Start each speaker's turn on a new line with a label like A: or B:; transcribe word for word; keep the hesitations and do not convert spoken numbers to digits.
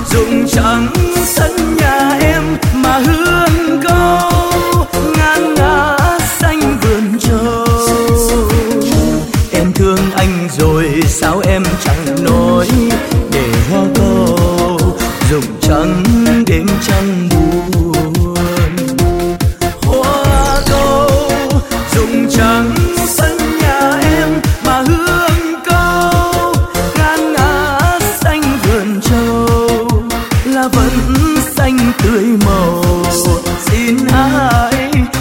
A: rụng trắng sân nhà em mà hương câu ngàn ngã xanh vườn trầu. Em thương anh rồi sao em chẳng nói để hoa câu rụng trắng đến chẳng buồn. Hoa câu rụng trắng sân nhà em mà hương câu ngàn ngã xanh vườn trầu là vẫn xanh tươi màu. Xin hãy